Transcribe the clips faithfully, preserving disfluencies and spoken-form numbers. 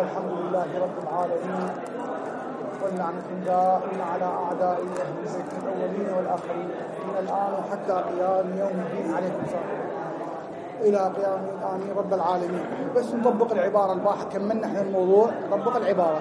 والحمد لله رب العالمين، واللعنة دائمة على أعداء أهل البيت الأولين والآخرين من الآن وحتى قيام يوم الدين عليكم السلام إلى قيام الآن رب العالمين. بس نطبق العبارة الباحة، كملنا احنا الموضوع، نطبق العبارة.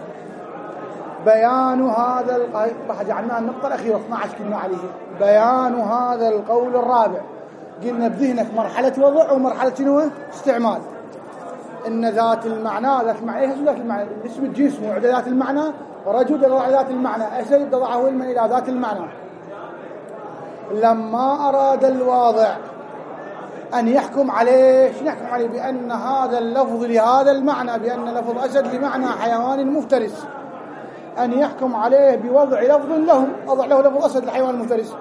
بيان هذا القول، جعلنا النقطة الأخيرة اثني عشر كنا عليه. بيان هذا القول الرابع، قلنا بذهنك مرحلة وضع ومرحلة شنو؟ استعمال. إن ذات المعنى، ذات المعنى إيه ذات المعنى؟ اسم الجنس موعد ذات المعنى، رجل يضع ذات المعنى، أسد يضعه المن إلى ذات المعنى. لما أراد الواضع أن يحكم عليه، شنو يحكم عليه؟ بأن هذا اللفظ لهذا المعنى، بأن لفظ أسد لمعنى حيوان مفترس، أن يحكم عليه بوضع لفظ له، أضع له لفظ أسد الحيوان المفترس،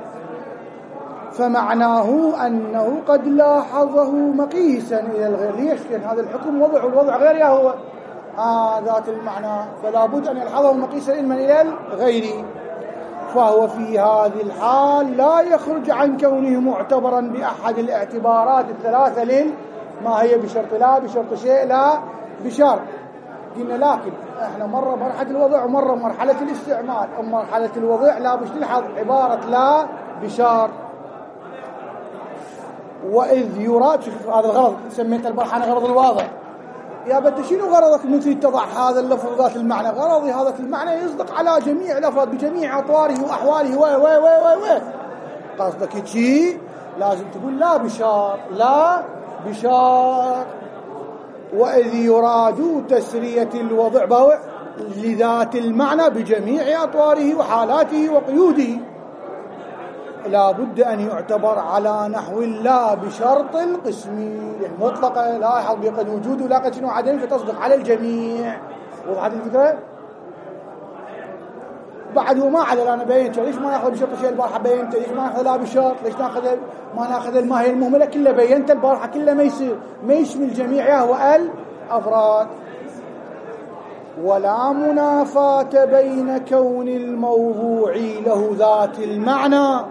فمعناه أنه قد لاحظه مقيسا إلى الغير. ليش؟ لأن هذا الحكم وضع والوضع غير يا هو آه ذات المعنى، فلا بد أن يلحظه مقيسا إلى الغير. فهو في هذه الحال لا يخرج عن كونه معتبرا بأحد الاعتبارات الثلاثة لل ما هي بشرط لا، بشرط شيء لا، بشرط. قلنا لكن احنا مرة مرحلة الوضع ومرة مرحلة الاستعمال. أو مرحلة الوضع لا بش تلحظ عبارة لا بشرط. وإذ يراد، شوف هذا الغرض سميت البارحة أنا غرض الواضع. يا بنت شنو غرضك من تريد تضع هذا اللفظ ذات المعنى؟ غرضي هذا المعنى يصدق على جميع الأفراد بجميع أطواره وأحواله و و و و قصدك شيء لازم تقول لا بشرط، لا بشرط. وإذ يراد تسرية الوضع بوع لذات المعنى بجميع أطواره وحالاته وقيوده، لا بد أن يعتبر على نحو لا بشرط القسم المطلقة، لاحظ بقد وجود لا قد شنو عدم فتصدق على الجميع. وضحت الفكرة؟ بعد وما عدل أنا بينت ليش ما ناخذ بشرط الشيء البارحة بينت، ليش ما ناخذ لا بشرط، ليش ناخذ ما ناخذ الماهية المهملة كلها بينت البارحة كلها ما يصير ما يشمل جميع يهو الأفراد. ولا منافاة بين كون الموضوع له ذات المعنى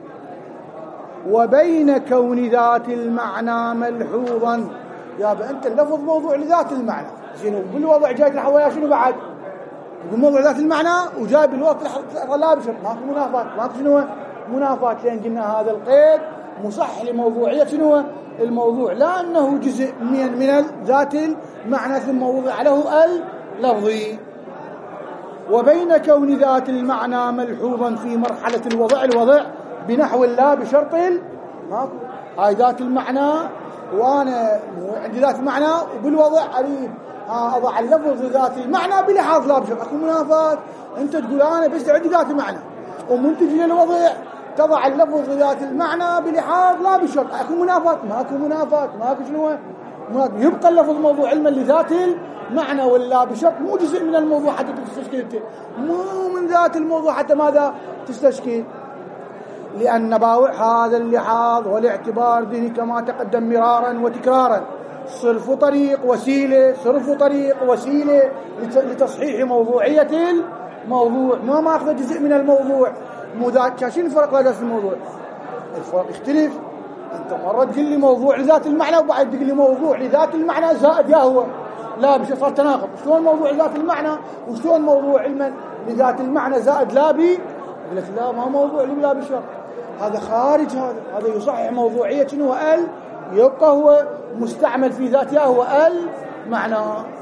وبين كون ذات المعنى ملحوظا. يا أنت اللفظ موضوع لذات المعنى، زين بالوضع جاي الحوايا شنو بعد؟ بموضوع ذات المعنى وجاي بالوقت لا بشرط، ماكو منافاة، ماكو شنو منافاة، لأن قلنا هذا القيد مصح لموضوعية شنو الموضوع، لا أنه جزء من من ذات المعنى ثم وضع له اللفظي. وبين كون ذات المعنى ملحوظا في مرحلة الوضع الوضع بنحو لا بشرط ماكو هاي ذات المعنى، وانا عندي ذات المعنى وبالوضع اريد اضع اللفظ ذات المعنى بلحاظ لا بشرط، اكو منافات. انت تقول انا بس عندي ذات المعنى ومنتج للوضع تضع اللفظ ذات المعنى بلحاظ لا بشرط، اكو منافات؟ ماكو منافات، ماكو شنو يبقى اللفظ موضوع علما لذات المعنى ولا بشرط، مو جزء من الموضوع حتى تستشكل انت، مو من ذات الموضوع حتى ماذا تستشكل. لأن باوع هذا اللحاظ والاعتبار ذهني كما تقدم مرارا وتكرارا صرف طريق وسيلة، صرف طريق وسيلة لتصحيح موضوعية الموضوع، ما ماخذ جزء من الموضوع. مو ذات شنو الفرق بين الموضوع؟ الفرق يختلف. أنت مرة تقول لي موضوع لذات المعنى وبعد تقول لي موضوع لذات المعنى زائد يا هو لا بش، صار تناقض. شلون موضوع لذات المعنى وشلون موضوع علما لذات المعنى زائد لا بي؟ يقول لك لا ما موضوع لا بشرط، هذا خارج، هذا هذا يصحح موضوعية شنو ال، يبقى هو مستعمل في ذاتها هو المعنى.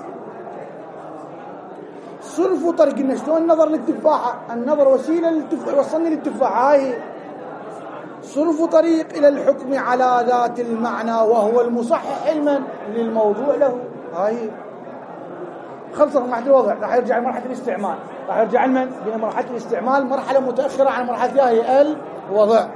صرف طريق، إن شلون النظر للتفاحة، النظر وسيلة للتفاحة وصلني للتفاحة، هاي صرف طريق إلى الحكم على ذات المعنى وهو المصحح علما للموضوع له. هاي خلصت مرحلة الوضع، راح يرجع لمرحلة الاستعمال، راح يرجع لمن؟ بين مرحلة الاستعمال مرحلة متأخرة عن مرحلة هي الوضع.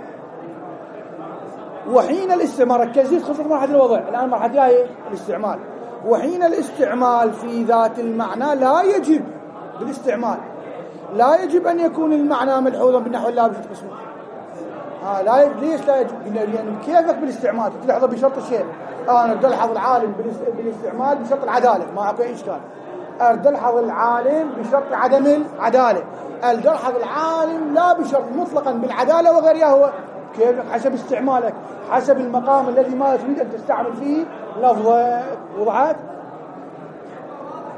وحين الاستعمال ركزت خلصت مرحلة الوضع، الآن مرحلة هي الاستعمال. وحين الاستعمال في ذات المعنى لا يجب بالاستعمال لا يجب أن يكون المعنى ملحوظا بالنحو لا بشرط قسمه. ها لا يجب. ليش لا يجب؟ لأن كيفك بالاستعمال تلحظه بشرط الشيء. أنا أريد ألحظ العالم بالاستعمال بشرط العدالة، ما أكو أي إشكال. أريد ألحظ العالم بشرط عدم العدالة، أريد ألحظ العالم لا بشرط مطلقا بالعدالة وغيرها. هو كيفك حسب استعمالك، حسب المقام الذي ما تريد أن تستعمل فيه لفظك. وضعت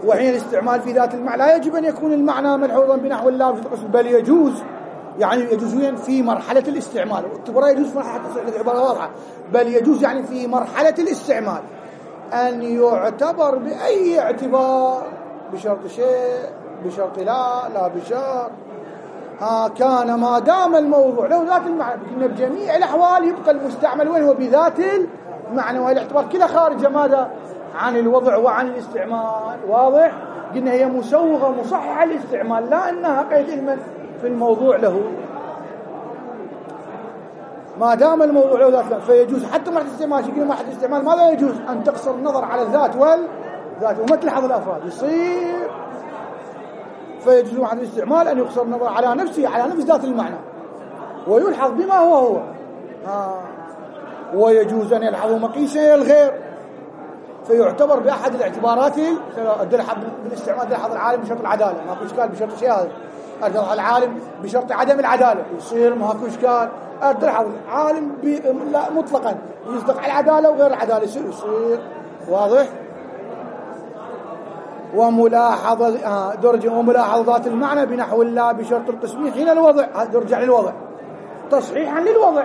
وحين الاستعمال في ذات المعنى لا يجب أن يكون المعنى ملحوظا بنحو اللافظ بل يجوز، يعني يجوز في مرحلة الاستعمال. والتبرع يجوز في مرحلة العبارة واضحة، بل يجوز يعني في مرحلة الاستعمال أن يعتبر بأي اعتبار بشرط شيء بشرط لا لا بشرط ها كان ما دام الموضوع له ذات المعنى. قلنا بجميع الأحوال يبقى المستعمل وين هو بذات المعنى، والاعتبار كلها خارجة ماذا عن الوضع وعن الاستعمال. واضح؟ قلنا هي مسوغة مصححة الاستعمال، لا أنها قيد علما في الموضوع له. ما دام الموضوع له ذات فيجوز حتى مرحلة الاستعمال. قلنا مرحلة الاستعمال ماذا يجوز؟ أن تقصر النظر على الذات والذات وما تلحظ الأفراد. يصير فيجوز مرحلة الاستعمال أن يقصر النظر على نفسه على نفس ذات المعنى ويلحظ بما هو هو آه. ويجوز أن يلحظ مقيسا إلى الغير فيعتبر بأحد الاعتبارات بالاستعمال. تلحظ العالم بشرط العدالة ماكو إشكال بشرط شيء هذا. تلحظ العالم بشرط عدم العدالة يصير ماكو إشكال. تلحظ عالم لا مطلقا يصدق على العدالة وغير العدالة يصير يصير. واضح؟ وملاحظة آه درجة وملاحظة ذات المعنى بنحو الله بشرط القسمين حين الوضع. درجة للوضع تصحيحا للوضع.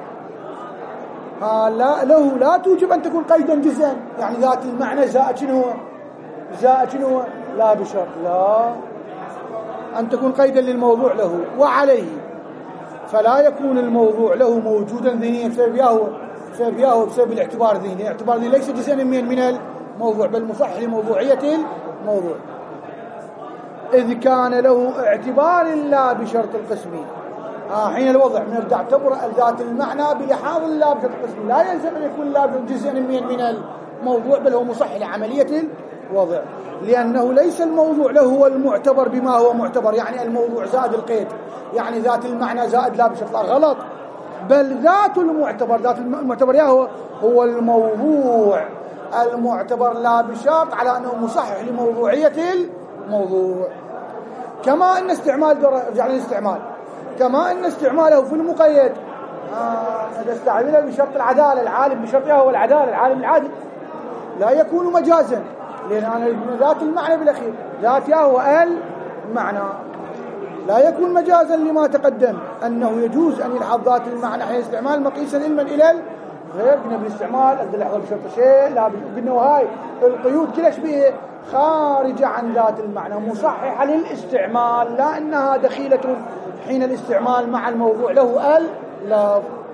آه لا له لا توجب أن تكون قيدا جزءا، يعني ذات المعنى زائد شنو زائد شنو لا بشرط لا أن تكون قيدا للموضوع له وعليه فلا يكون الموضوع له موجودا ذهنيا بسبب ياهو بسبب ياهو بسبب الاعتبار الذهني. الاعتبار الذهني ليس جزءا من من الموضوع بل مصحح لموضوعية الموضوع، إذ كان له اعتبار لا بشرط القسم. آه حين الوضع من تعتبر ذات المعنى بلحاظ لا بشرط القسم لا يلزم أن يكون لا جزءا من من الموضوع بل هو مصحح لعملية الوضع، لأنه ليس الموضوع له هو المعتبر بما هو معتبر، يعني الموضوع زائد القيد، يعني ذات المعنى زائد لا بشرط لا غلط، بل ذات المعتبر ذات المعتبر يا هو هو الموضوع المعتبر لا بشرط على أنه مصحح لموضوعية الموضوع. كما أن استعمال رجع للاستعمال كما أن استعماله في المقيد آه استعمله بشرط العدالة العالم بشرط هو العدالة العالم العادل لا يكون مجازا، لأن أنا ذات المعنى بالأخير ذات هو المعنى لا يكون مجازا لما تقدم أنه يجوز أن يلحظ ذات المعنى حين استعمال مقيسا علما إلى غير. قلنا بالاستعمال أقدر لحظة بشرط شيء لا قلنا وهاي القيود كلها شبيه خارجة عن ذات المعنى مصححة للاستعمال، لا أنها دخيلة حين الاستعمال مع الموضوع له ال لا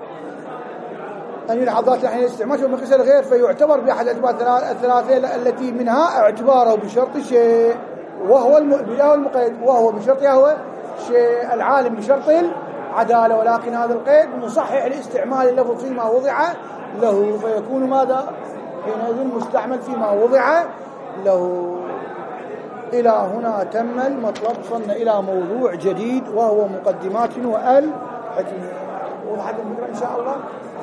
أن يلحظ ذات حين الاستعمال شو مقيسا الغير فيعتبر بأحد الأسباب الثلاثة التي منها اعتباره بشرط شيء وهو المقيد وهو بشرط هو شيء العالم بشرط العدالة، ولكن هذا القيد مصحح لاستعمال اللفظ فيما وضع له فيكون ماذا حينئذ مستعمل فيما وضع له. إلى هنا تم المطلب. وصلنا إلى موضوع جديد وهو مقدمات وال حكمة. وضحت الفكرة إن شاء الله.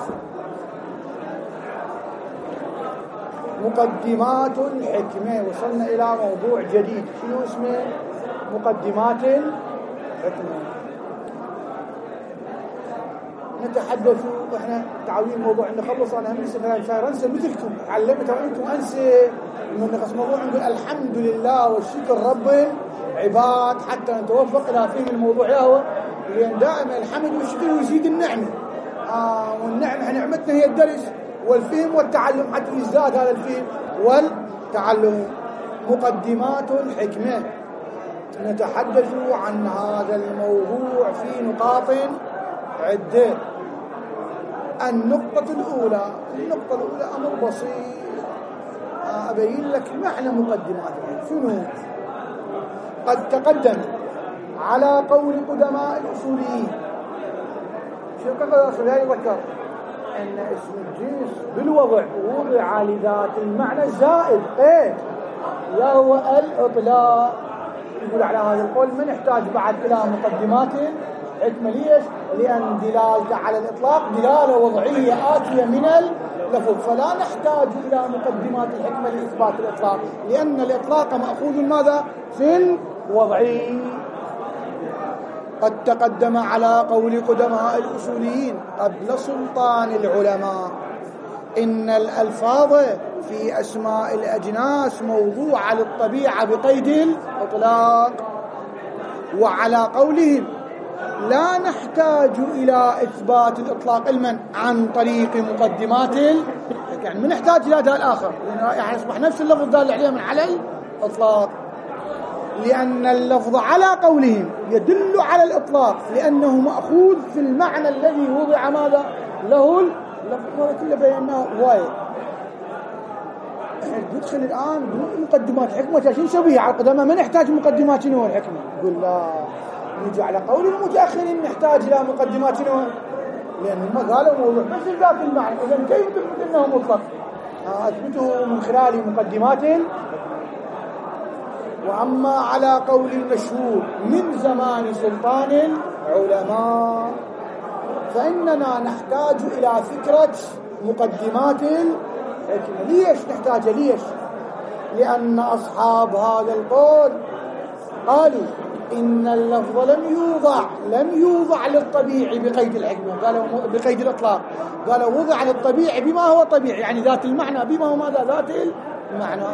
مقدمات الحكمة. وصلنا إلى موضوع جديد شنو اسمه؟ مقدمات الحكمة. نتحدث واحنا تعاوين موضوع انه خلص انا هم سنه انسى مثلكم علمت وانتم انسى من نقص موضوع نقول الحمد لله والشكر رب العباد حتى نتوفق الى فهم الموضوع ياهو، لان دائما الحمد والشكر يزيد النعمه آه والنعمه نعمتنا هي الدرس والفهم والتعلم حتى يزداد هذا الفهم والتعلم. مقدمات الحكمه. نتحدث عن هذا الموضوع في نقاط عدة. النقطة الأولى النقطة الأولى أمر بسيط أبين لك معنى مقدمات شنو. قد تقدم على قول قدماء الأصوليين شو قدر الأصوليين ذكر أن اسم الجنس بالوضع وضع لذات المعنى زائد قيد وهو الإطلاق. يقول على هذا القول ما نحتاج بعد إلى مقدمات حكمة. ليش؟ لأن دلالته على الإطلاق دلالة وضعية آتية من اللفظ فلا نحتاج إلى مقدمات الحكمة لإثبات الإطلاق، لأن الإطلاق مأخوذ ماذا؟ في الوضعي. قد تقدم على قول قدماء الأصوليين قبل سلطان العلماء إن الألفاظ في أسماء الأجناس موضوعة للطبيعة بقيد الإطلاق. وعلى قولهم لا نحتاج إلى إثبات الإطلاق علما عن طريق مقدمات، يعني ما نحتاج إلى هذا الآخر، يعني أصبح نفس اللفظ دال عليه من على الإطلاق، لأن اللفظ على قولهم يدل على الإطلاق لأنه مأخوذ في المعنى الذي وضع ماذا له اللفظ. هذا كله بيناه هواية. ندخل الآن مقدمات الحكمة عشان نسويها على القدماء، ما نحتاج مقدمات شنو الحكمة. يقول لا، نجي على قول المتأخرين نحتاج إلى مقدمات شنو، لأن ما قالوا موضوع بس ذات المعنى، إذا كيف تثبت أنه مطلق؟ أثبته من خلال مقدمات. وأما على قول المشهور من زمان سلطان العلماء فإننا نحتاج إلى فكرة مقدمات الحكمة. ليش نحتاج؟ ليش؟ لأن أصحاب هذا القول قالوا إن اللفظ لم يوضع لم يوضع للطبيعي بقيد الحكمة، قالوا بقيد الإطلاق، قالوا وضع للطبيعي بما هو طبيعي، يعني ذات المعنى بما هو ماذا ذات المعنى.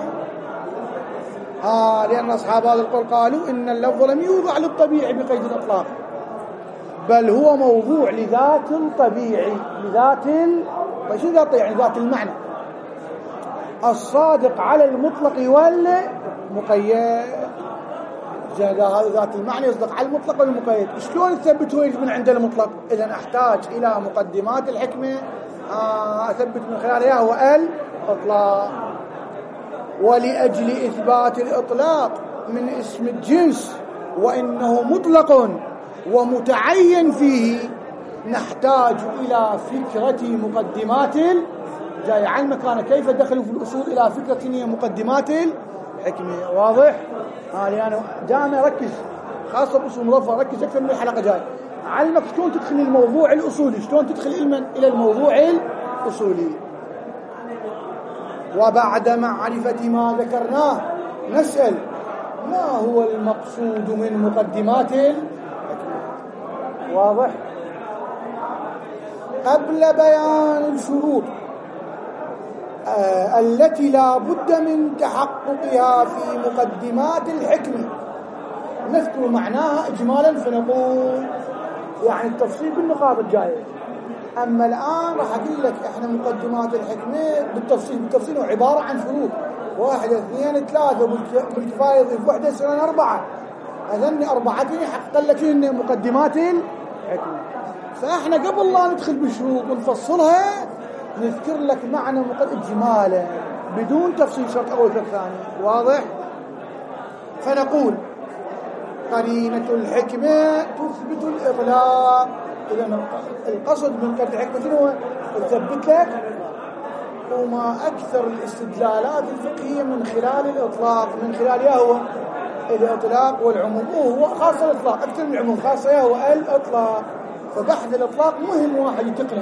آه لأن أصحاب هذا القول قالوا إن اللفظ لم يوضع للطبيعي بقيد الإطلاق، بل هو موضوع لذات الطبيعي، لذات ال... شو ذات يعني ذات المعنى الصادق على المطلق والمقيد. هذا ذات المعنى يصدق على المطلق والمقيد. شلون نثبته يجب من عند المطلق؟ إذا أحتاج إلى مقدمات الحكمة آه أثبت من خلالها هو الإطلاق. ولأجل إثبات الإطلاق من اسم الجنس وإنه مطلق ومتعين فيه نحتاج إلى فكرة مقدمات جاي عن مكان كيف دخلوا في الأصول إلى فكرة هي مقدمات الحكمة. واضح؟ آه لأنه دائما ركز خاصة بأصول مظفر، ركز أكثر من الحلقة جاي علمك شلون تدخل الموضوع الأصولي، شلون تدخل علما إلى الموضوع الأصولي. وبعد معرفة ما ذكرناه نسأل ما هو المقصود من مقدمات الحكمة. واضح؟ قبل بيان الشروط آه التي لا بد من تحققها في مقدمات الحكمة نذكر معناها إجمالا فنقول يعني التفصيل بالنقاط الجاية. أما الآن راح أقول لك إحنا مقدمات الحكمة بالتفصيل بالتفصيل وعبارة عن شروط واحد اثنين ثلاثة بالكفاية يضيف واحدة يصيرون أربعة، أذن أربعتين حقق لك إن مقدمات الحكمة. فإحنا قبل لا ندخل بالشروط ونفصلها نذكر لك معنى مقدمة إجمالا بدون تفصيل شرط أول شرط ثاني. واضح؟ فنقول قرينة الحكمة تثبت الإطلاق. إذا القصد من قرينة الحكمة شنو هو؟ تثبت لك وما أكثر الاستدلالات الفقهية من خلال الإطلاق، من خلال يهو الإطلاق والعموم، وهو خاصة الإطلاق أكثر من العموم، خاصة يهو الإطلاق. فبحث الإطلاق مهم واحد يتقنه.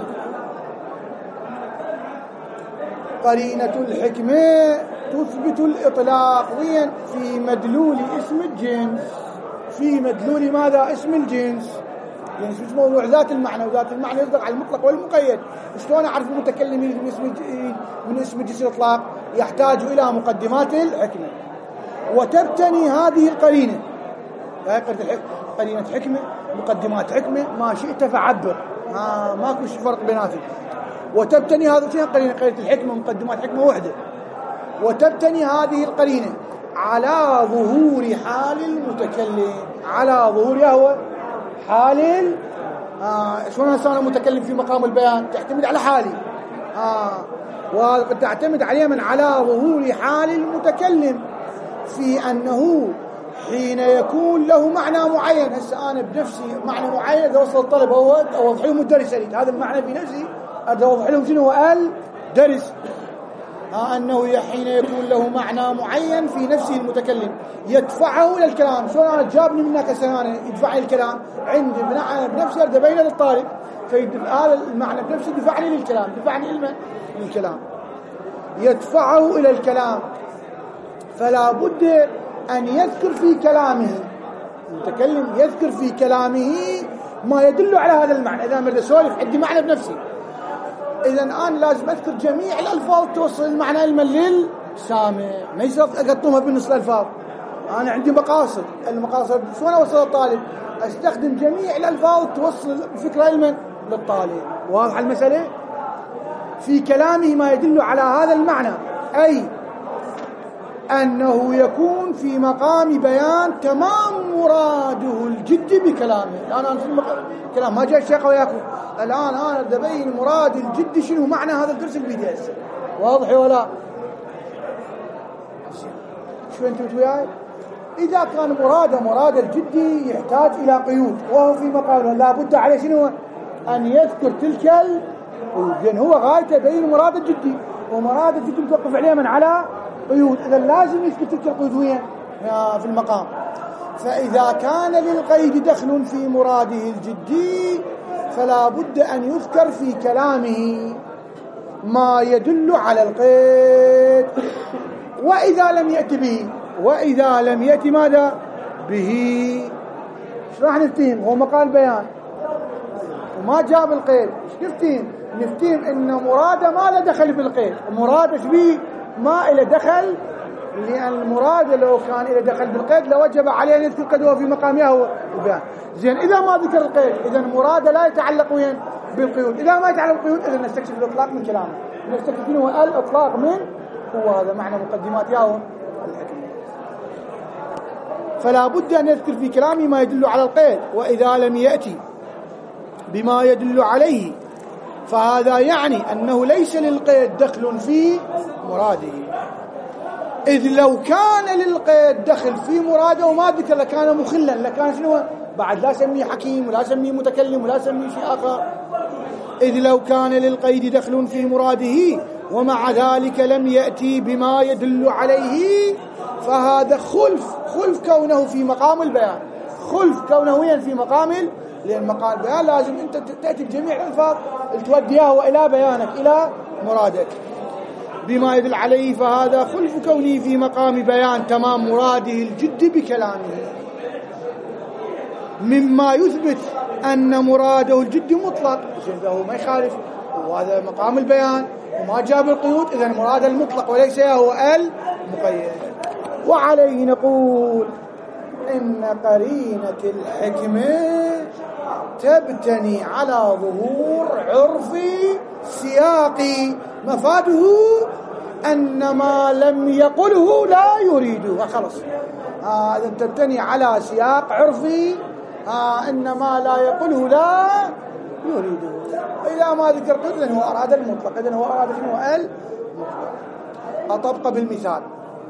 قرينة الحكمة تثبت الإطلاق وين؟ في مدلول اسم الجنس، في مدلول ماذا؟ اسم الجنس. يعني مش موضوع ذات المعنى، وذات المعنى يصدق على المطلق والمقيد. شلون أعرف المتكلمين من اسم من اسم الجنس الإطلاق؟ يحتاج إلى مقدمات الحكمة. وتبتني هذه القرينة قرينة حكمة مقدمات حكمة ما شئت فعبر، ما ماكو فرق بيناتهم. وتبتني هذه فيها قرينة قرينة الحكمة مقدمات حكمة وحدة. وتبتني هذه القرينة على ظهور حال المتكلم، على ظهور يهوى حال آه شلون هسه انا متكلم في مقام البيان تعتمد على حالي آه وقد تعتمد عليه من على ظهور حال المتكلم في أنه حين يكون له معنى معين. هسه أنا بنفسي معنى معين إذا وصل الطلب هو أوضح لهم الدرس أريد هذا المعنى في نفسي أوضح لهم شنو هو الدرس آه أنه حين يكون له معنى معين في نفسه المتكلم يدفعه إلى الكلام. شلون أنا جابني منك السنانة يدفعني الكلام عندي بناء بنفسي أرد بين للطالب فهذا المعنى بنفسه دفعني للكلام دفعني إلما للكلام يدفعه إلى الكلام. فلا بد أن يذكر في كلامه المتكلم يذكر في كلامه ما يدل على هذا المعنى. إذا مرد سولف عندي معنى بنفسي إذا أنا لازم أذكر جميع الألفاظ توصل المعنى علما للسامع، ما يصير أقطمها بالنص الألفاظ. أنا عندي مقاصد، المقاصد شلون أوصل الطالب؟ أستخدم جميع الألفاظ توصل الفكرة علما للطالب. واضح المسألة؟ في كلامه ما يدل على هذا المعنى، أي أنه يكون في مقام بيان تمام مراده الجد بكلامه. الآن أنا في الكلام ما جاء الشيخ وياكم، الآن أنا أبين مراد الجد شنو معنى هذا الدرس اللي بيدي هسه. واضح ولا؟ شو أنتم وياي؟ إذا كان مراده مراد الجدي يحتاج إلى قيود، وهو في مقام لا بد عليه شنو؟ أن يذكر تلك القيود، لأن هو غايته بين مراد الجدي، ومراد الجدي متوقف عليه من على قيود، إذا لازم يثبت تلك القيود وين؟ في المقام. فإذا كان للقيد دخل في مراده الجدي فلا بد أن يذكر في كلامه ما يدل على القيد. وإذا لم يأتي به، وإذا لم يأتي ماذا؟ به. ايش راح نفتهم؟ هو مقال بيان وما جاب القيد، ايش نفتهم؟ نفتهم ان مراده ما له دخل بالقيد، مراد ايش بيه؟ ما له دخل، لأن المراد لو كان له دخل بالقيد لوجب عليه أن يذكر قد هو في مقامه هو البيان. زين إذا ما ذكر القيد إذا مراده لا يتعلق وين؟ بالقيود. إذا ما يتعلق بالقيود إذا نستكشف الإطلاق من كلامه، نستكشف منه الإطلاق من هو هذا معنى مقدمات ياهو الحكمة. فلا بد أن يذكر في كلامه ما يدل على القيد، وإذا لم يأتي بما يدل عليه فهذا يعني أنه ليس للقيد دخل في مراده، إذ لو كان للقيد دخل في مراده وما ذكر لكان مخلا، لكان شنو؟ بعد لا سميه حكيم ولا سميه متكلم ولا سميه شيء آخر. إذ لو كان للقيد دخل في مراده ومع ذلك لم يأتي بما يدل عليه فهذا خلف خلف كونه في مقام البيان، خلف كونه في مقام، لأن مقام البيان لازم أنت تأتي بجميع الألفاظ توديها إلى بيانك إلى مرادك بما يدل عليه، فهذا خلف كونه في مقام بيان تمام مراده الجد بكلامه، مما يثبت أن مراده الجد مطلق. هو ما يخالف، وهذا مقام البيان وما جاب القيود، إذن مراد المطلق وليس هو المقيد. وعليه نقول إن قرينة الحكمة تبتني على ظهور عرفي سياقي، مفاده أن ما لم يقله لا يريده، خلص هذا آه تبتني على سياق عرفي، آه إن ما لا يقله لا يريده. إذا ما ذكر قيد إذن هو أراد المطلق، إذن هو أراد شنو؟ المطلق. أطبق بالمثال.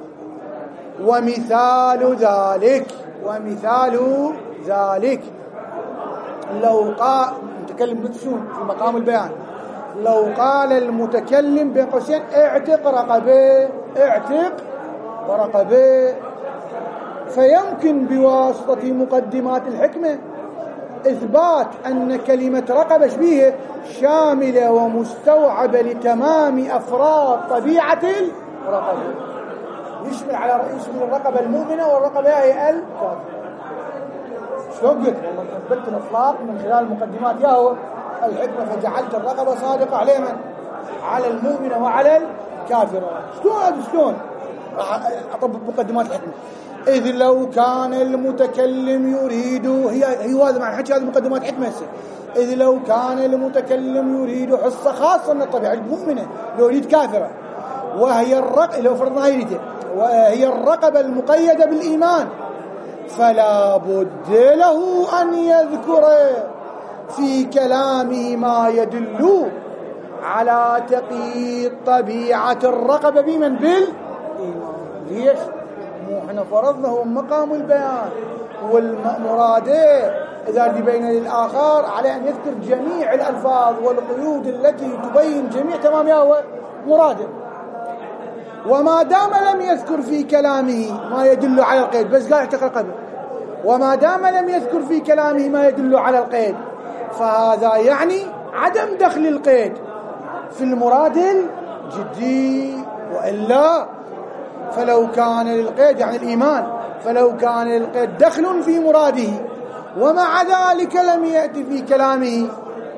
ومثال ذلك ومثال ذلك لو قال المتكلم شنو في مقام البيان، لو قال المتكلم بين قوسين اعتق رقبه، اعتق رقبه، فيمكن بواسطة مقدمات الحكمة إثبات أن كلمة رقبة شبيه شاملة ومستوعبة لتمام أفراد طبيعة الرقبة، يشمل على يشمل الرقبة المؤمنة والرقبة هي الكافرة. شلون قلت؟ والله ثبت الإطلاق من خلال المقدمات ياهو الحكمة، فجعلت الرقبة صادقة على من؟ على المؤمنة وعلى الكافرة. شلون شلون؟ أطبق مقدمات الحكمة. إذ لو كان المتكلم يريد، هي هي هذا معنى حكي هذه مقدمات حكمة هسه. إذ لو كان المتكلم يريد حصة خاصة من الطبيعة المؤمنة، لو يريد كافرة، وهي الرق لو فرضنا يريده، وهي الرقبة المقيدة بالإيمان، فلا بد له أن يذكر في كلامه ما يدل على تقييد طبيعة الرقبة بمن؟ بالإيمان. ليش؟ مو احنا فرضنا هو مقام البيان والمرادة إذا بين للآخر على أن يذكر جميع الألفاظ والقيود التي تبين جميع تمامها مراده، وما دام لم يذكر في كلامه ما يدل على القيد، بس قال اعتق رقبه، وما دام لم يذكر في كلامه ما يدل على القيد، فهذا يعني عدم دخل القيد في المراد الجدي. وإلا فلو كان للقيد يعني الإيمان، فلو كان للقيد دخل في مراده ومع ذلك لم يأتي في كلامه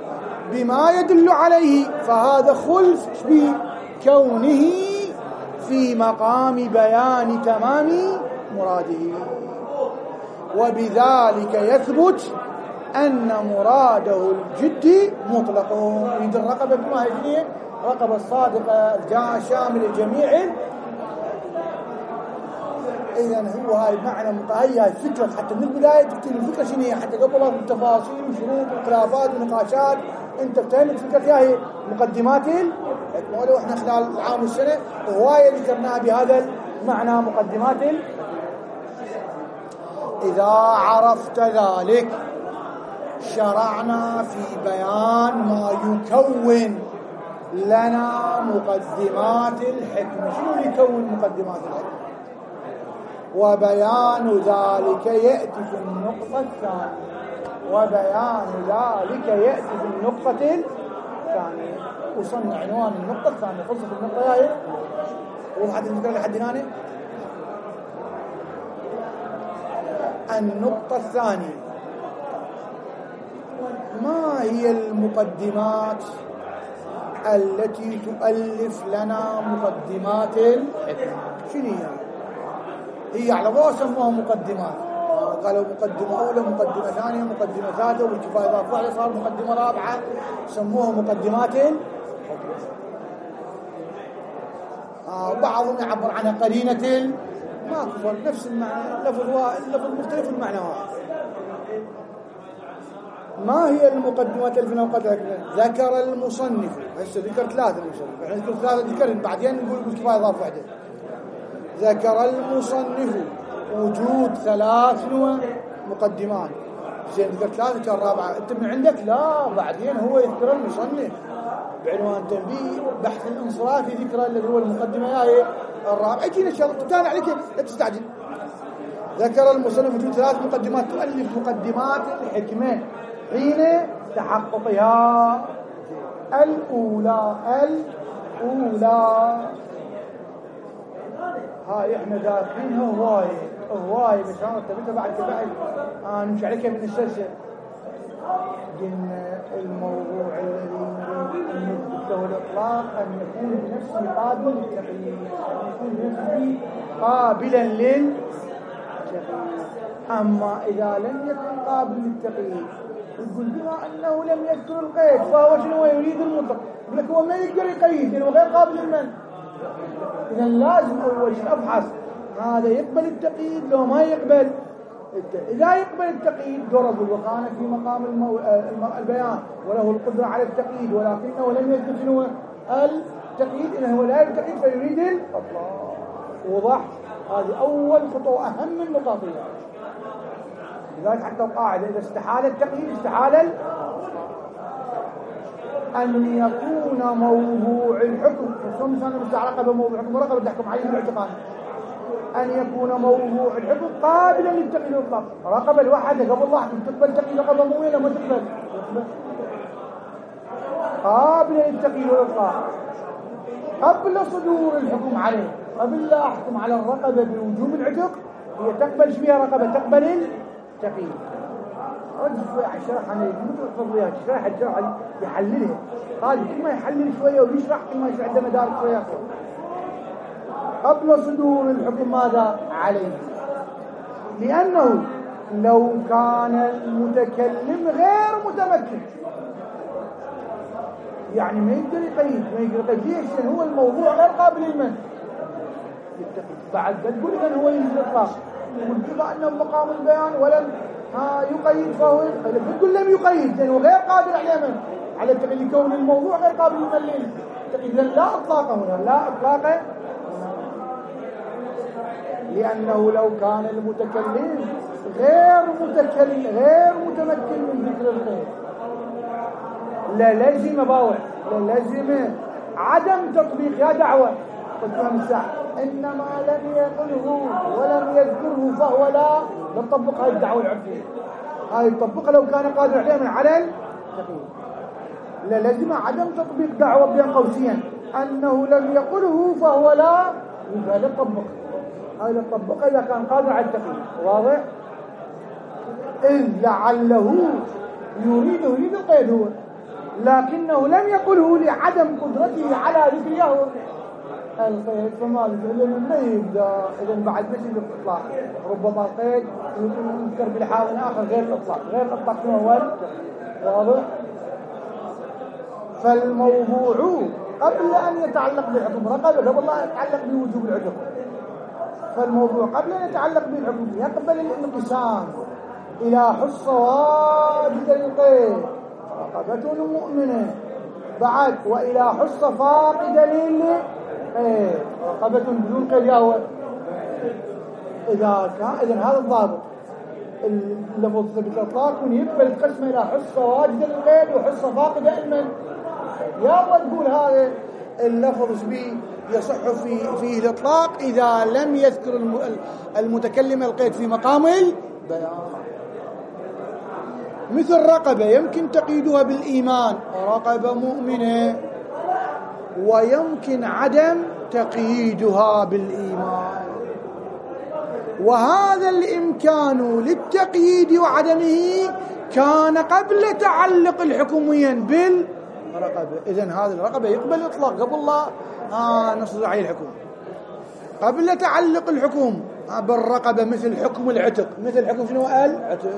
بما يدل عليه، فهذا خلف بكونه في مقام بيان تمام مراده، وبذلك يثبت أن مراده الجدي مطلق. يريد الرقبة كما هي رقبة الصادقة الشاملة لجميع. إذا هو هاي معنى هي هاي فكرة حتى من البداية تكتب الفكرة شنو هي، حتى قبل التفاصيل وشروط وخلافات ونقاشات أنت فهمت فكرة هي مقدمات الحكمة. ولو إحنا خلال العام والسنة هواية ذكرناها بهذا المعنى مقدمات. إذا عرفت ذلك شرعنا في بيان ما يكون لنا مقدمات الحكمة. شنو اللي يكون مقدمات الحكمة؟ وبيان ذلك يأتي في النقطة الثانية. وبيان ذلك يأتي في النقطة الثانية. وصلنا عنوان النقطة الثانية. خلصت النقطة هاي. وضحت الفكرة لحد هنا. النقطة الثانية، ما هي المقدمات التي تؤلف لنا مقدمات الحكمة؟ شنو هي؟ هي على بعض سموها مقدمات. قالوا مقدمة أولى، مقدمة ثانية، مقدمة ثالثة، والكفاية إضافة واحدة صار مقدمة رابعة، سموها مقدمات الحكمة. آه بعضهم يعبر عنها قرينة ما كفر، نفس المعنى، اللفظ اللفظ مختلف والمعنى واحد. ما هي المقدمات اللي في نوقات الحكمة؟ ذكر المصنف، هسه ذكر ثلاثة المصنف، احنا نذكر ثلاثة ذكر بعدين نقول بالكفاية إضافة واحدة. ذكر المصنف وجود ثلاث مقدمات. زين ذكر ثلاثة كان رابعة، انت من عندك لا، بعدين هو يذكر المصنف بعنوان تنبيه بحث الانصراف في ذكر الذي هو المقدمة هي الرابعة. يجينا ان شاء الله تتابع عليك لا تستعجل. ذكر المصنف وجود ثلاث مقدمات تؤلف مقدمات الحكمة حين تحققها. الأولى الأولى هاي احنا داخلينها هواي هواي بس انا ارتبطها بعد كده انا مش عليك من السلسل. قلنا الموضوع الذي نريد ان نثبته الاطلاق ان يكون بنفسه قابل للتقييد، ان يكون بنفسه قابلا للتقييد. اما اذا لم يكن قابل للتقييد يقول بما انه لم يذكر القيد فهو شنو يريد المطلق. يقول لك هو ما يقدر يقيد لانه غير قابل للمنع. إذا لازم أول شيء أبحث هذا يقبل التقييد لو ما يقبل. إذا يقبل التقييد ضرب وكان في مقام المو... البيان وله القدرة على التقييد ولكنه لم يثبت شنو التقييد، إنه هو لا التقييد فيريد الإطلاق. وضح؟ هذه أول خطوة أهم من نقاطها. لذلك حتى القاعدة إذا استحال التقييد استحال أن يكون موضوع الحكم، خصوصا أنا مستعرقة بموضوع الحكم ورقبة تحكم عليه الاعتقاد، أن يكون موضوع الحكم قابلا للتقييد والإطلاق. رقبة الواحدة قبل واحد تقبل تقييد رقبة مو ولا ما تقبل؟ قابلا للتقييد والإطلاق قبل صدور الحكم عليه، قبل لا أحكم على الرقبة بوجوب العتق هي تقبل شبيها رقبة تقبل التقييد. رد شوية على الشرح عن مثل الفضليات شرح الشرح يحللها. قال كل ما يحلل شوية ويشرح كل ما يشرح عنده مدارك شوية قبل صدور الحكم ماذا عليه. لأنه لو كان المتكلم غير متمكن يعني ما يقدر يقيد ما يقدر يقيد ليش؟ لأن هو الموضوع غير قابل للمنع. بعد تقول إذن هو يجب الإطلاق والبقى أنه مقام البيان ولم ها يقيد فهو تقول لم يقيد لأنه غير قادر على من على التقييد كون الموضوع غير قابل للملل. إذن لا إطلاق هنا لا إطلاق، لأنه لو كان المتكلم غير متكلم غير متمكن من ذكر القيد للزم باوع للزم عدم تطبيق يا دعوة قلتها من الساعة إنما لم يقله ولم يذكره فهو لا نطبق هذه الدعوة العرفية. هاي تطبقها لو كان قادر عليها من على التقييد. للزم عدم تطبيق دعوة بين قوسين أنه لم يقله فهو لا يبقى نطبق هاي نطبقها إذا كان قادر على التقييد. واضح؟ إذ لعله يريد يريد القيد هو لكنه لم يقله لعدم قدرته على ذكره القيد، فما ما يبدا اذا بعد مثل الاطلاق. ربما القيد يذكر بلحاظ اخر غير الاطلاق، غير الاطلاق هو واضح. فالموضوع قبل ان يتعلق بالحكم رقبه قبل لا يتعلق بوجوب العتق، فالموضوع قبل ان يتعلق بالحكم يقبل الانقسام الى حصه واجده للقيد رقبه مؤمنه، بعد والى حصه فاقده للقيد رقبه بدون قيد. يهوى اذا كان اذا هذا الضابط اللفظ بالاطلاق يقبل القسم الى حصه واجده للقيد وحصه فاقده لمن. يا تقول هذا اللفظ به يصح في فيه الاطلاق اذا لم يذكر المتكلم القيد في مقام البيان. مثل رقبه يمكن تقييدها بالايمان رقبه مؤمنه، ويمكن عدم تقييدها بالايمان، وهذا الامكان للتقييد وعدمه كان قبل تعلق الحكميا بال رقبة. إذن هذه الرقبة يقبل الإطلاق قبل لا آه نصدر عليه الحكم، قبل تعلق الحكم بالرقبة، مثل حكم العتق، مثل حكم شنو العتق.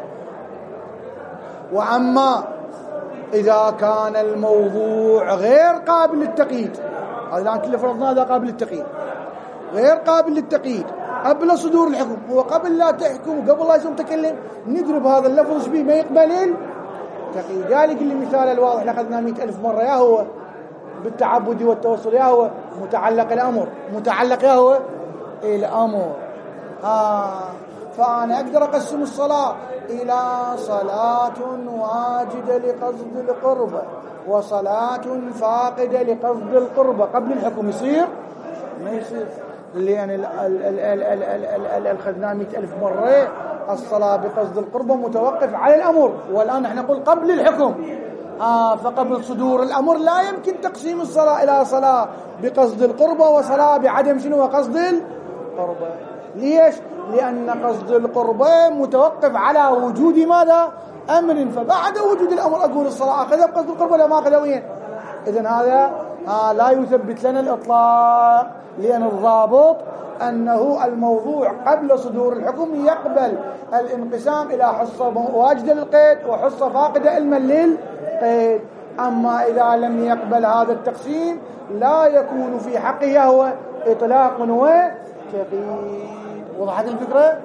وأما إذا كان الموضوع غير قابل للتقييد، هذا الآن كله فرضنا هذا قابل للتقييد، غير قابل للتقييد قبل صدور الحكم، هو قبل لا تحكم وقبل لا يصير متكلم نضرب هذا اللفظ به ما يقبل تقييد. قال لي مثال الواضح لأخذنا مئة ألف مرة، يا هو بالتعبد والتوصل، يا هو متعلق الأمر، متعلق يا هو الأمر. آه فأنا أقدر أقسم الصلاة إلى صلاة واجدة لقصد القربة وصلاة فاقدة لقصد القربة قبل الحكم. يصير ما يصير، لأن أخذنا مئة ألف مرة الصلاة بقصد القربة متوقف على الأمر، والآن نحن نقول قبل الحكم. آه فقبل صدور الأمر لا يمكن تقسيم الصلاة إلى صلاة بقصد القربة وصلاة بعدم شنو قصد القربة. ليش؟ لأن قصد القربة متوقف على وجود ماذا؟ أمر، فبعد وجود الأمر أقول الصلاة أخذها بقصد القربة لا ما أخذها وين. إذن هذا آه لا يثبت لنا الإطلاق، لأن الضابط أنه الموضوع قبل صدور الحكم يقبل الانقسام إلى حصة واجدة للقيد وحصة فاقدة علما للقيد. أما إذا لم يقبل هذا التقسيم لا يكون في حقه هو إطلاق وتقييد. وضحت الفكرة؟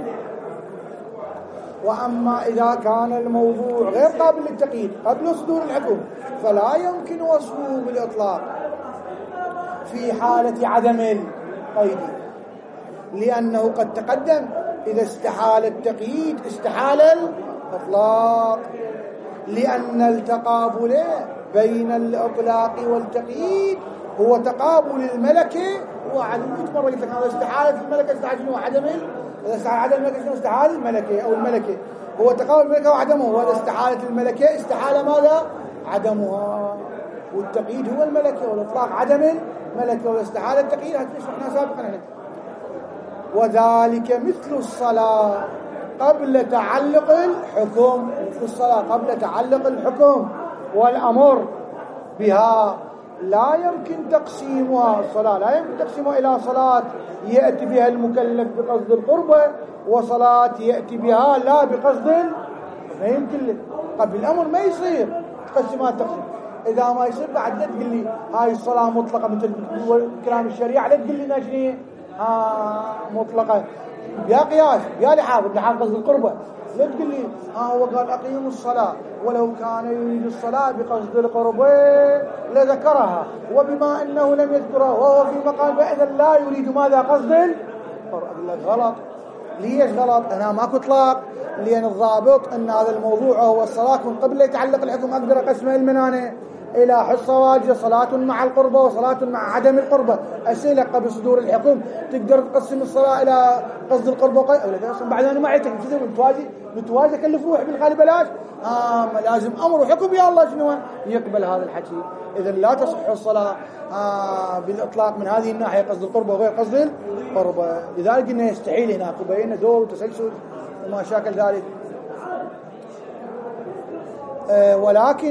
وأما إذا كان الموضوع غير قابل للتقييد قبل صدور الحكم فلا يمكن وصفه بالإطلاق في حالة عدم القيد، لأنه قد تقدم إذا استحال التقييد استحال الإطلاق، لأن التقابل بين الإطلاق والتقييد هو تقابل الملكة وعدم. مرة قلت لك هذا استحالة الملكة استحالة شنو عدم، إذا استحال عدم الملكة شنو استحال الملكة أو الملكة، هو تقابل الملكة وعدمه، وهذا استحالة الملكة استحالة ماذا؟ عدمها. والتقييد هو الملكة والإطلاق عدم الملكة والاستحالة التقييد، هذا شرحناه سابقا هنا. وذلك مثل الصلاة قبل تعلق الحكم، مثل الصلاة قبل تعلق الحكم والأمر بها لا يمكن تقسيمها، الصلاة لا يمكن تقسيمها إلى صلاة يأتي بها المكلف بقصد القربة وصلاة يأتي بها لا بقصد، ما يمكن قبل الأمر ما يصير تقسيمات تقسيم. إذا ما يصير بعد لا تقول لي هاي الصلاة مطلقة مثل كلام الشريعة، لا تقول لنا شنو ها مطلقة يا قياس يا لحاظ لحاظ قصد القربة، لا تقول لي ها هو قال أقيموا الصلاة ولو كان يريد الصلاة بقصد القربة لذكرها، وبما أنه لم يذكرها وهو في مقام فإذا لا يريد ماذا قصد القربة. أقول لك غلط. ليش غلط؟ أنا ماكو إطلاق، لأن الضابط أن هذا الموضوع هو الصلاة من قبل يتعلق الحكم أقدر أقسمه المنانة إلى حصة واجبة، صلاة مع القربة وصلاة مع عدم القربة. أسئلة قبل صدور الحكم تقدر تقسم الصلاة إلى قصد القربة وقصد أصلا بعد أنا ما عيتك كذا متواجد متواجد كلف روح بالغالب بلاش آه لازم أمر وحكم يا الله شنو يقبل هذا الحكي. إذا لا تصح الصلاة آه بالإطلاق من هذه الناحية قصد القربة وغير قصد القربة، لذلك إنه يستحيل هناك وبين دور وتسلسل وما شاكل ذلك. آه ولكن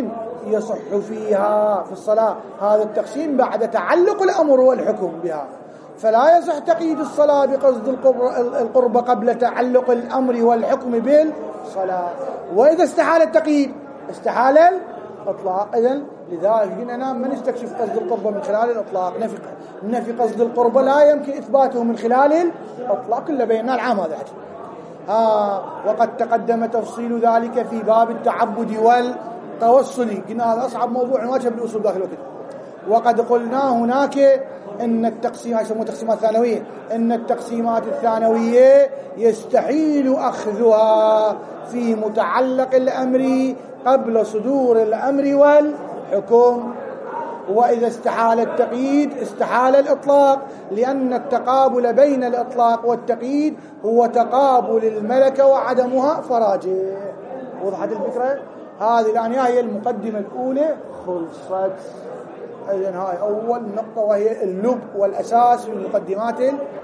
يصح فيها في الصلاة هذا التقسيم بعد تعلق الأمر والحكم بها، فلا يصح تقييد الصلاة بقصد القرب قبل تعلق الأمر والحكم بالصلاة. وإذا استحال التقييد استحال الإطلاق. إذن لذلك قلنا من يستكشف قصد القرب من خلال الإطلاق، نفي نفي قصد القرب لا يمكن إثباته من خلال الإطلاق إلا بينا العام هذا حتى. آه وقد تقدم تفصيل ذلك في باب التعبد والتوصل، قلنا هذا أصعب موضوع نواجهه بالأصول داخل الوقت. وقد قلنا هناك إن التقسيمات يسموها تقسيمات ثانوية، إن التقسيمات الثانوية يستحيل أخذها في متعلق الأمر قبل صدور الأمر والحكم. وإذا استحال التقييد استحال الإطلاق، لأن التقابل بين الإطلاق والتقييد هو تقابل الملكة وعدمها فراجع. وضحت الفكرة؟ هذه الآن هي المقدمة الأولى خلصت. إذن هاي أول نقطة وهي اللب والأساس في المقدمات.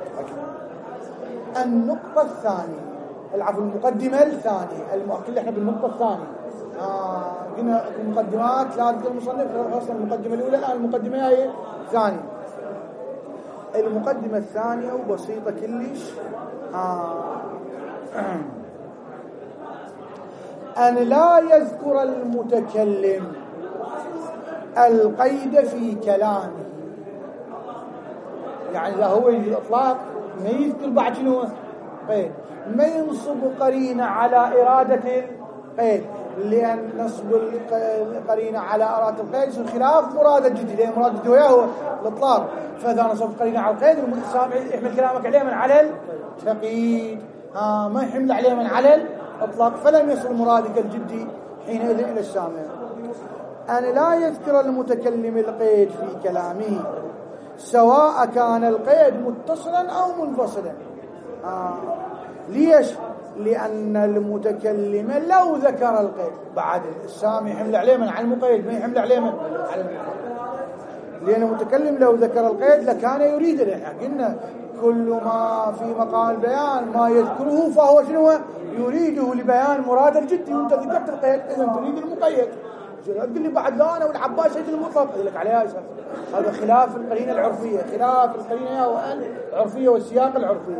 النقطة الثانية العفو المقدمة الثانية المؤكد احنا بالنقطة الثانية. آه قلنا المقدمات لا تذكر المصنف خاصة المقدمة الأولى، الآن المقدمة هي الثانية. المقدمة الثانية وبسيطة كلش. آه. أن لا يذكر المتكلم القيد في كلامه، يعني إذا هو يجي الإطلاق ما يذكر بعد شنو قيد، ما ينصب قرينة على إرادة القيد، لأن نصب القرينة على إرادة القيد يصير خلاف مراد الجدي، لأن مراد الجدي هو الإطلاق. فإذا نصب قرينة على القيد السامع يحمل كلامك عليه من على التقييد، آه ما يحمل عليه من على الإطلاق، فلم يصل مرادك الجدي حينئذ إلى السامع. أن لا يذكر المتكلم القيد في كلامه سواء كان القيد متصلا أو منفصلا. آه. ليش؟ لأن المتكلم لو ذكر القيد بعد السامع يحمل عليه من على المقيد، ما يحمل عليه من على المقيد، لأن المتكلم لو ذكر القيد لكان يريد. لأن قلنا كل ما في مقام البيان ما يذكره فهو شنو يريده لبيان مراد الجدي، وانت ذكرت القيد إذا تريد المقيد. تقول لي بعد لا أنا والعباس يد المطلق، يقول لك عليها أساس هذا خلاف القرينة العرفية، خلاف القرينة العرفية والسياق العرفي.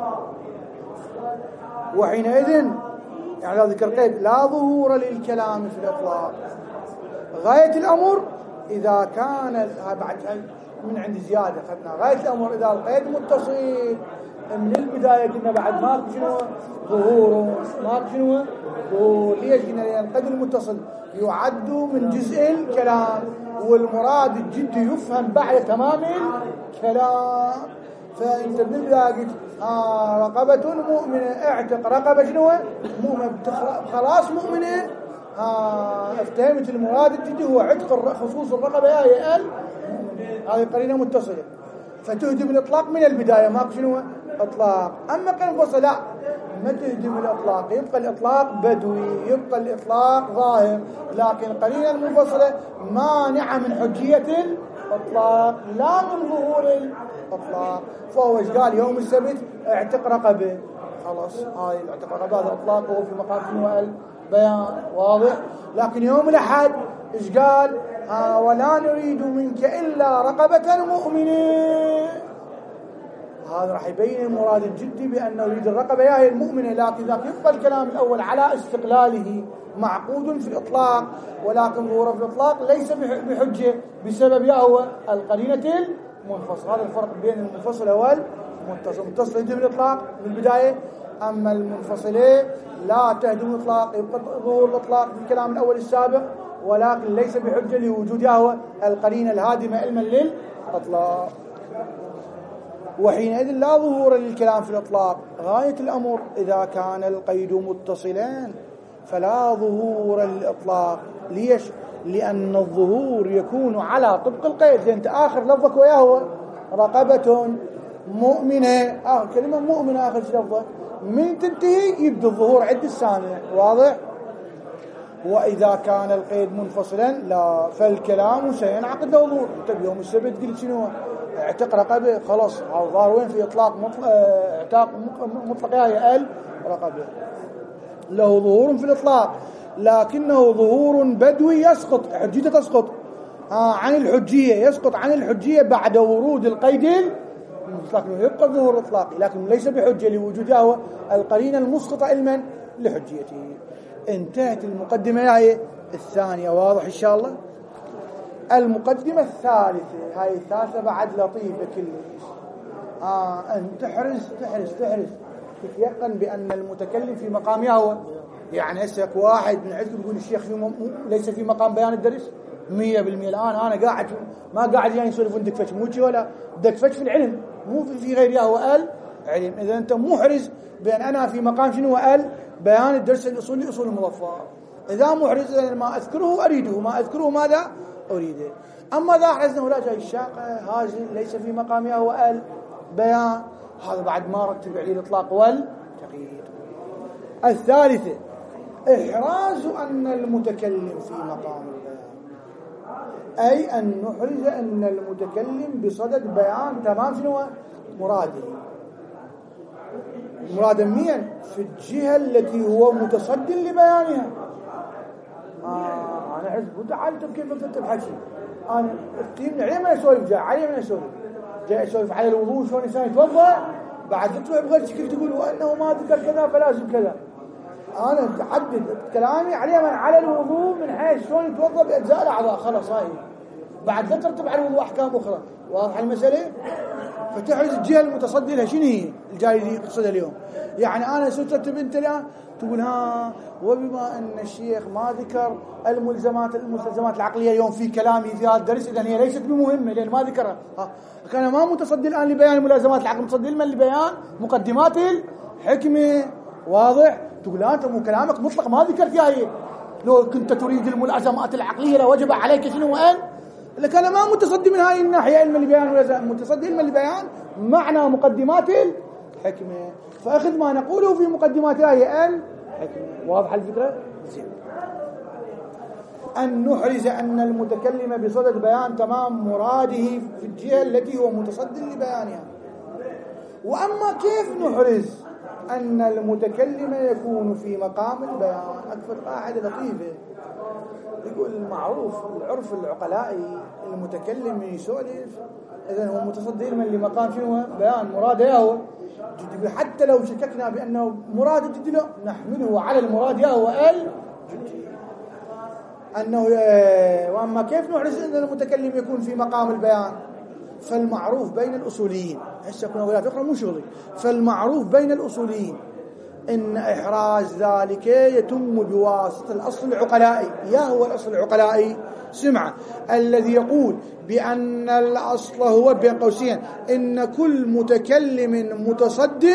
وحينئذ يعني لا ذكر قيد لا ظهور للكلام في الإطلاق. غاية الأمر إذا كان بعد من عند زيادة خدنا غاية الأمر إذا القيد متصل من البداية قلنا بعد ما شنو ظهوره ما شنو ظهور. ليش قلنا؟ لأن القيد المتصل يعد من جزء الكلام، والمراد الجدي يفهم بعد تمام الكلام. فأنت من البداية قلت آه رقبة مؤمنة اعتق رقبة شنو مؤمنة خلاص مؤمنة، آه افتهمت المراد الجدي هو عتق خصوص الرقبة يا ال هذه قرينة متصلة، فتهدم الإطلاق من البداية ما شنو إطلاق. أما قرينة منفصلة لا، ما تهدم الإطلاق، يبقى الإطلاق بدوي، يبقى الإطلاق ظاهر، لكن قرينة المنفصلة مانعة من حجية الإطلاق لا من ظهور الإطلاق. فهو ايش قال؟ يوم السبت اعتق رقبة، خلاص هاي اعتق رقبة هذا إطلاق وهو في مقام شنو البيان واضح. لكن يوم الأحد ايش قال؟ آه ولا نريد منك إلا رقبة مؤمنة. هذا راح يبين المراد الجدي بأنه يريد الرقبة هي المؤمنة، لكن إذا يبقى الكلام الأول على استقلاله معقود في الإطلاق، ولكن ظهوره في الإطلاق ليس بحجة بسبب هو القرينة المنفصل. هذا الفرق بين المنفصل والمتصل. المتصل يهدم الإطلاق من البداية، أما المنفصلة لا تهدم الإطلاق، يبقى ظهور الإطلاق في الكلام الأول السابق، ولكن ليس بحجة لوجود هو القرينة الهادمة علما للإطلاق. وحينئذ لا ظهور للكلام في الإطلاق. غاية الأمر إذا كان القيد متصلان فلا ظهور للإطلاق. ليش؟ لأن الظهور يكون على طبق القيد، لأن أنت آخر لفظك وياه رقبة مؤمنة، آخر كلمة مؤمنة آخر لفظة، من تنتهي يبدأ الظهور عند السامع واضح. وإذا كان القيد منفصلا لا، فالكلام سينعقد له ظهور. أنت بيوم السبت قلت شنو؟ اعتق رقبة، خلاص ظهر وين في إطلاق مطلق، اعتاق مطلق يا ال رقبة له ظهور في الإطلاق. لكنه ظهور بدوي يسقط، حجيته تسقط آه عن الحجية، يسقط عن الحجية بعد ورود القيد المطلق، يبقى ظهور إطلاقي لكن ليس بحجة لوجودها القرينة المسقطة علما لحجيته. انتهت المقدمة هاي الثانية، واضح إن شاء الله. المقدمة الثالثة، هاي الثالثة بعد لطيفة كلش. آه أن تحرز تحرز تحرز تتيقن بأن المتكلم في مقام يهوى. يعني هسه واحد من عندكم يقول الشيخ في م... ليس في مقام بيان الدرس مية بالمية. الآن أنا قاعد ما قاعد يعني يسولف دك فتش موجي ولا دك فتش في العلم، مو في غير يهوى قال علم. إذا أنت محرز بأن أنا في مقام شنو قال بيان الدرس الأصولي أصول المظفر، إذا محرز ما أذكره أريده، ما أذكره ماذا أريده. أما إذا أحرزنا ولا جاي الشاقة هذا ليس في مقام يهوى قال بيان، هذا بعد ما رتب عليه الإطلاق والتقييد. الثالثة إحراز أن المتكلم في مقام البيان، أي أن نحرز أن المتكلم بصدد بيان تمام شنو مراده. مراده مين؟ في الجهة التي هو متصد لبيانها. آه أنا أحس بتعالتم كيف بكتب حكي، أنا التيم عليه من أسولف جاء عليه من أسولف جاء أسولف على الوضوء شلون الإنسان يتوضأ، بعد تروح بغير شكل تقول وأنه ما ذكر كذا فلازم كذا. أنا أحدد كلامي عليه من على الوضوء من حيث شلون يتوضأ بأجزاء الأعضاء، خلاص هاي بعد لا ترتب على الوضوء أحكام أخرى. واضح المسألة؟ فتحرز الجهة المتصدي لها شنو هي الجاي اللي يقصدها اليوم. يعني أنا سترتب أنت الآن تقول ها وبما أن الشيخ ما ذكر الملزمات المستلزمات العقلية اليوم في كلامي في هذا الدرس، إذن هي ليست بمهمة لأن ما ذكرها. ها كان ما متصدي الآن لبيان ملازمات العقل، متصدي من لبيان مقدمات الحكمة. واضح؟ تقول أنت مو كلامك مطلق ما ذكرت هي، لو كنت تريد الملازمات العقلية لوجب عليك شنو وين، لك أنا ما متصدي من هاي الناحية علم البيان ولا متصدي علم البيان معنى مقدمات الحكمة، فأخذ ما نقوله في مقدمات هاي الحكمة. واضح الفكرة؟ زين. أن نحرز أن المتكلم بصدد بيان تمام مراده في الجهة التي هو متصد لبيانها. وأما كيف نحرز أن المتكلم يكون في مقام البيان؟ أكثر قاعدة لطيفة يقول المعروف العرف العقلائي المتكلم من يسولف إذن هو متصدر من لمقام شنو بيان مراده يهوى جدي، حتى لو شككنا بأنه مراد جدي له نحمله على المراد يهوى ال جدي أنه. وأما كيف نحرز أن المتكلم يكون في مقام البيان؟ فالمعروف بين الأصوليين هسه كنا ولا فقرة مو شغلي، فالمعروف بين الأصوليين إن إحراز ذلك يتم بواسطة الأصل العقلائي. يا هو الأصل العقلائي؟ سمع الذي يقول بأن الأصل هو بين قوسين إن كل متكلم متصد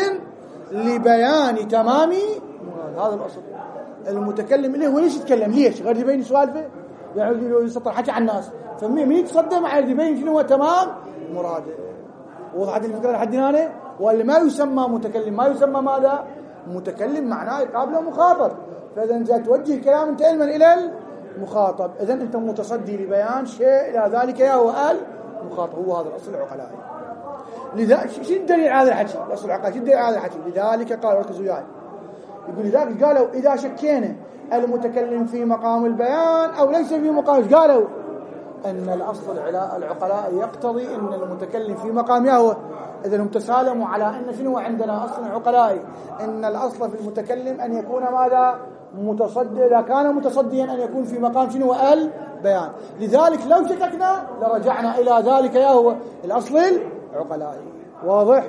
لبيان تمام مراد. هذا الأصل. المتكلم ليه وليش يتكلم؟ ليش؟ غير يبين سوالفه يعني يسطر حكي عن الناس، فمين يتصدى مع يبين شنو هو تمام مراده. وضحت الفكرة لحد هنا؟ واللي ما يسمى متكلم ما يسمى ماذا؟ متكلم معناه يقابله مخاطب، فإذا أنت توجه كلام أنت علما إلى المخاطب، إذا أنت متصدي لبيان شيء إلى ذلك يا هو قال مخاطب. هو هذا الأصل العقلائي. لذلك شو الدليل على هذا الحكي؟ الأصل العقلائي شو الدليل على هذا الحكي؟ لذلك قال ركزوا وياي، يقول لذلك قالوا إذا شكينا المتكلم في مقام البيان أو ليس في مقام، قالوا أن الأصل العقلائي يقتضي أن المتكلم في مقام يهوى. إذا هم تسالموا على أن شنو عندنا أصل عقلائي إن الأصل في المتكلم أن يكون ماذا؟ متصدي. إذا كان متصديا أن يكون في مقام شنو البيان. لذلك لو شككنا لرجعنا إلى ذلك يا هو الأصل العقلائي. واضح؟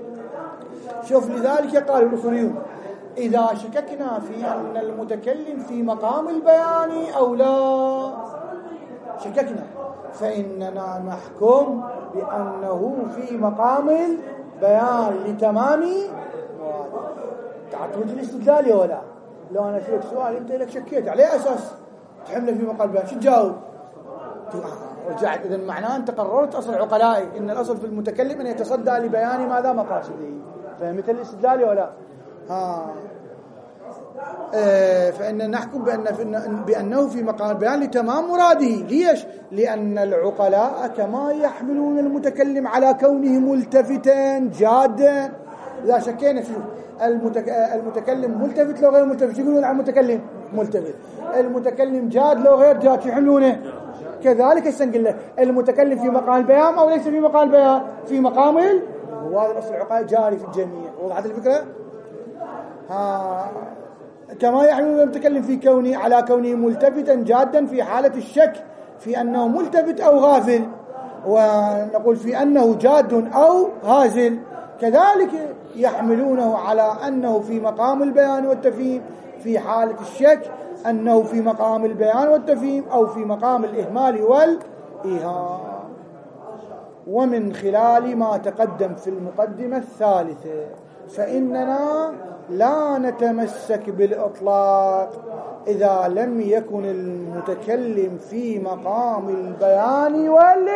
شوف لذلك قال الأصوليون إذا شككنا في أن المتكلم في مقام البيان أو لا شككنا فإننا نحكم بأنه في مقام البيان لتمام مراده. تعتمد الاستدلال ولا لو أنا سألت سؤال أنت لك شكيت عليه أساس تحمله في مقام البيان شو تجاوب؟ رجعت. إذن معناه أنت قررت أصل عقلائي إن الأصل في المتكلم أن يتصدى لبيان ماذا مقاصده. فهمت الاستدلال ولا؟ ها فإن نحكم بأن بأنه في مقام البيان لتمام مراده. ليش؟ لأن العقلاء كما يحملون المتكلم على كونه ملتفتا جادا. إذا شكينا فيه المتك... المتكلم ملتفت لو غير ملتفت يقولون عن المتكلم ملتفت. المتكلم جاد لو غير جاد شو يحملونه؟ كذلك هسه نقول له المتكلم في مقام البيان أو ليس في مقام البيان؟ في مقام ال وهذا الأصل العقائي جاري في الجميع. وضحت الفكرة؟ ها كما يحمل المتكلم في كونه على كونه ملتفتا جادا في حالة الشك في أنه ملتفت أو غافل، ونقول في أنه جاد أو هازل، كذلك يحملونه على أنه في مقام البيان والتفهيم في حالة الشك أنه في مقام البيان والتفهيم أو في مقام الإهمال والإيهام. ومن خلال ما تقدم في المقدمة الثالثة فإننا لا نتمسك بالإطلاق إذا لم يكن المتكلم في مقام البيان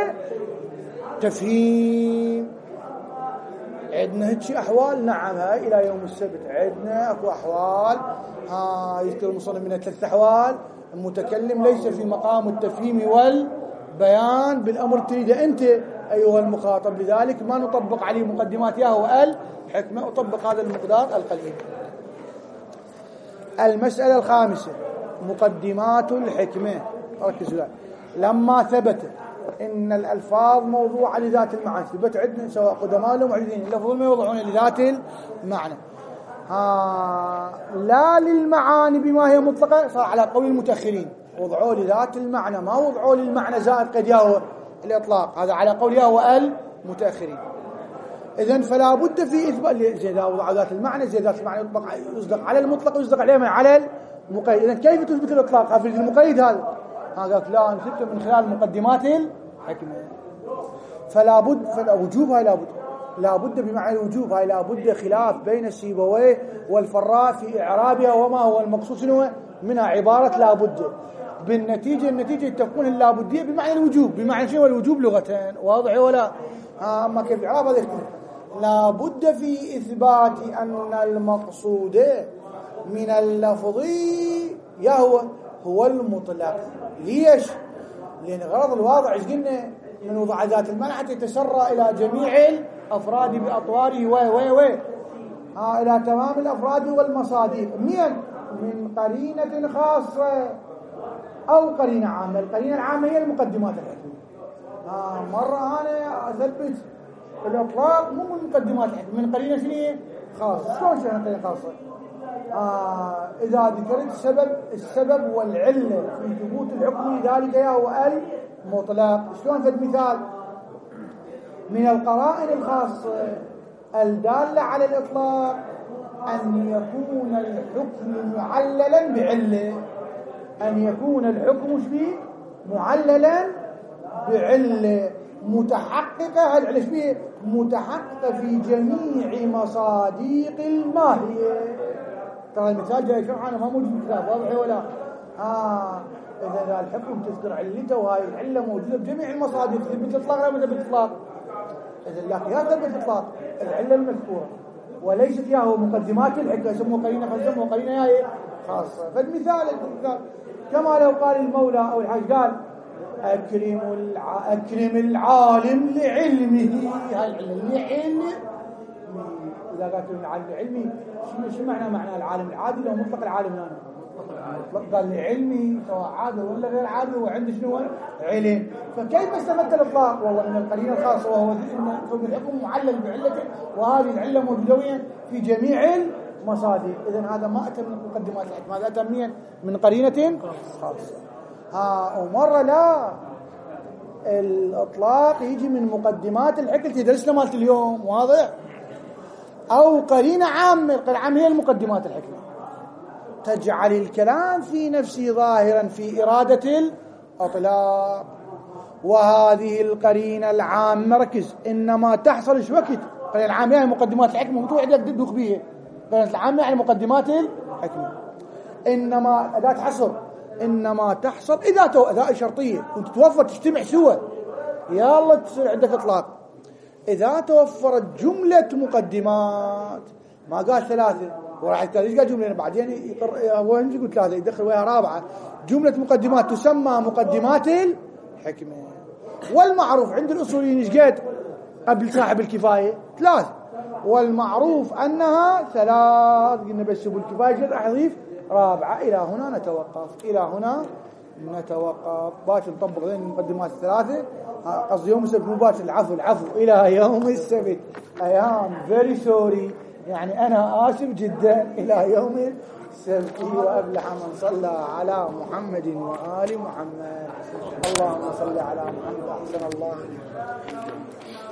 والتفهيم. عندنا هيك أحوال، نعم، هاي إلى يوم السبت عندنا أكو أحوال، ها يذكر المصنف من ثلاث أحوال. المتكلم ليس في مقام التفهيم والبيان بالأمر تريد أنت أيها المخاطب، لذلك ما نطبق عليه مقدمات يا هو الحكمة، أطبق هذا المقدار القليل. المسألة الخامسة مقدمات الحكمة. ركزوا لما ثبت إن الألفاظ موضوعة لذات المعنى، ثبت عندنا سواء قدماء أو معجزين اللفظ ما يوضعون لذات المعنى، ها لا للمعاني بما هي مطلقة، صار على قول المتأخرين وضعوا لذات المعنى، ما وضعوا للمعنى زائد قد يهوى الإطلاق، هذا على قول يهوى المتأخرين. إذن فلا بد في إثبات إذا وضع ذات المعنى، زي ذات المعنى يطلق يصدق على المطلق ويصدق عليه على المقيد. إذن كيف تثبت الإطلاق؟ أفرد المقيد هذا هذا لا نثبته من خلال مقدمات الحكمة. فلا بد فلا وجوب، هاي لا بد لا بد بمعنى الوجوب، هاي لا بد خلاف بين السيبويه والفراء في إعرابها وما هو المقصود منها عبارة لا بد. بالنتيجة النتيجة تكون اللابدية بمعنى الوجوب، بمعنى شنو الوجوب لغة، واضح ولا؟ أما كيف إعراب هذا يختلف. لا بد في إثبات أن المقصود من اللفظ يهو هو المطلق. ليش؟ لأن غرض الواضع ايش قلنا من وضع ذات المعنى حتى يتسرى إلى جميع الأفراد بأطواره و و و ها إلى تمام الأفراد والمصادر من من قرينة خاصة أو قرينة عامة. القرينة العامة هي المقدمات الحكمة. ها مرة أنا أثبت الإطلاق مو من مقدمات الحكمة، من قرينة شنو خاصة. شلون شنو قرينة خاصة؟ آه إذا ذكرت السبب السبب والعلة في ثبوت الحكم ذلك هو المطلق. شلون فد مثال من القرائن الخاصة الدالة على الإطلاق أن يكون الحكم معللا بعلة، أن يكون الحكم شبيه معللا بعلة متحققة. العلة شبيه متحققة في جميع مصادق الماهية. ترى المثال جاي شرحه أنا ما موجود في الكتاب، واضح ولا؟ آه إذا الحكم تذكر علته وهاي العلة موجودة بجميع المصادر، تثبت الإطلاق لا مثبت الإطلاق. إذا لكن يا ثبت الإطلاق العلة المذكورة وليست ياهو مقدمات الحكمة، يسموه قرينة فسموه قرينة هاي خاصة. فالمثال المثال كما لو قال المولى أو الحاج قال أكرم الع... أكرم العالم لعلمه، هاي العلة لعلمه. إذا قالت العالم لعلمي شو شو معنى معنى العالم العادل أو مطلق العالم هنا؟ مطلق قال لعلمي سواء عادل ولا غير عادل وعنده شنو علم. فكيف استمد الإطلاق؟ والله إن القرينة الخاصة وهو إن الحكم معلل بعلته وهذه العلة موجودة في جميع المصادر. إذن هذا ما أتى من مقدمات الحكمة، هذا أتى من من قرينة خاصة. ها ومرة لا الإطلاق يجي من مقدمات الحكمة تدرسنا مالت اليوم، واضح؟ أو قرينة عامة. القرينة العامة هي المقدمات الحكمة تجعل الكلام في نفسه ظاهرا في إرادة الإطلاق. وهذه القرينة العامة ركز إنما تحصل شو وقت القرينة العامة يعني مقدمات الحكمة مو عندك تدوخ بيها. القرينة العامة يعني مقدمات الحكمة إنما أداة حصر إنما تحصل إذا تو أداة شرطية كنت توفر تجتمع سوا يا الله تصير عندك إطلاق. إذا توفرت جملة مقدمات ما قال ثلاثة وراح يقول جملة بعدين يقر وين يقول ثلاثة يدخل وياها رابعة. جملة مقدمات تسمى مقدمات الحكمة. والمعروف عند الأصوليين ايش قد قبل صاحب الكفاية ثلاث، والمعروف أنها ثلاث. قلنا بس بالكفاية قد راح يضيف رابعة. إلى هنا نتوقف، إلى هنا نتوقف. باكر نطبق ذي المقدمات الثلاثة. قصدي يوم السبت مو باكر، العفو العفو إلى يوم السبت. I am very sorry، يعني أنا آسف جدا. إلى يوم السبت. وأفلح من صلى على محمد وآل محمد. اللهم صل على محمد. أحسن الله.